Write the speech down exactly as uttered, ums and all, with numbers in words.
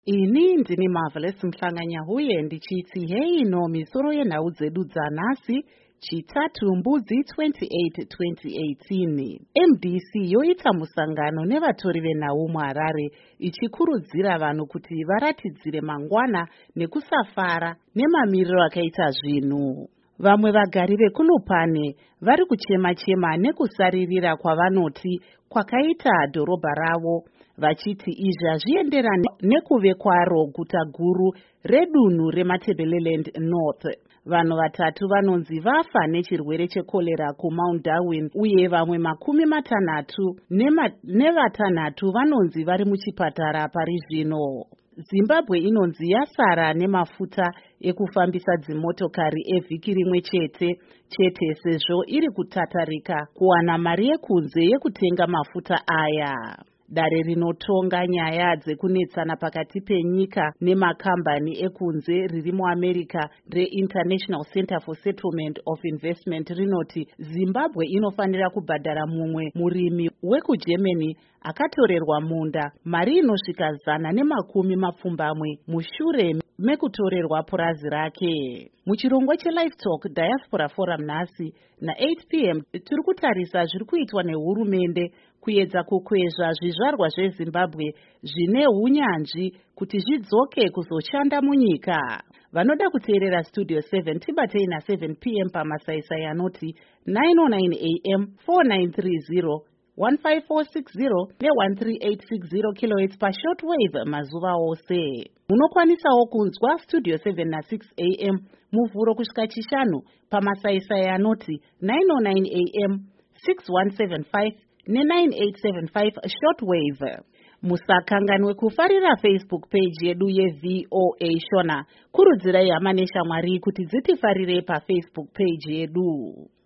Ini ndini Marvelous Mhlanganya huye ndichiti hei no misoro yenhau dzedu dzanhasi chitatu mbudzi twenty-eight twenty eighteen. M D C yoita musangano nevatori venhau muHarare ichikurudzira vanhu kuti varatidzire mangwana nekusafara nemamiriro akaita zvinhu. Vamwe vagari veKulupane vari kuchema-chema nekusaririra kwavanoti kwakaita dhorobha ravo, vachiti izvi hazvienderani nekuve kwaro guta guru redunhu reMatabeleland North. Vanhu vatatu vanonzi vafa nechirwere chekorera kuMount Darwin uye vamwe makumi matanhatu nevatanhatu vanonzi vari muchipatara pari zvino. Zimbabwe inonzi yasara nemafuta ekufambisa dzimotokari evhiki rimwe chete chete sezvo iri kutatarika kuwana mari yekunze yekutenga mafuta aya. Dare rinotonga nyaya dzekunetsana pakati penyika nemakambani ekunze riri muAmerica reInternational Center for Settlement of Investment rinoti Zimbabwe inofanira kubhadhara mumwe murimi wekuGermany akatorerwa munda mari inosvika zana nemakumi mapfumbamwe mushure mekutorerwa purazi rake. Muchirongwa cheLivetalk Diaspora Forum nhasi na-eight p m tiri kutarisa zviri kuitwa nehurumende kuedza kukwezva zvizvarwa zveZimbabwe zvine hunyanzvi kuti zvidzoke kuzoshanda munyika. Vanoda kuteerera Studio seven tibatei na-seven p m pamasaisai anoti nine oh nine a m, four nine three zero, one five four six zero ne-one three eight six zero kilohertz pashortwave mazuva ose. Munokwanisawo kunzwa Studio seven na-six a m muvhuro kusvika chishanu pamasaisai anoti nine oh nine a m, six one seven five ne-nine eight seven five shortwave. Musakanganwe kufarira Facebook page yedu yeV O A Shona. Kurudzirai hama neshamwari kuti dzitifarire paFacebook page yedu.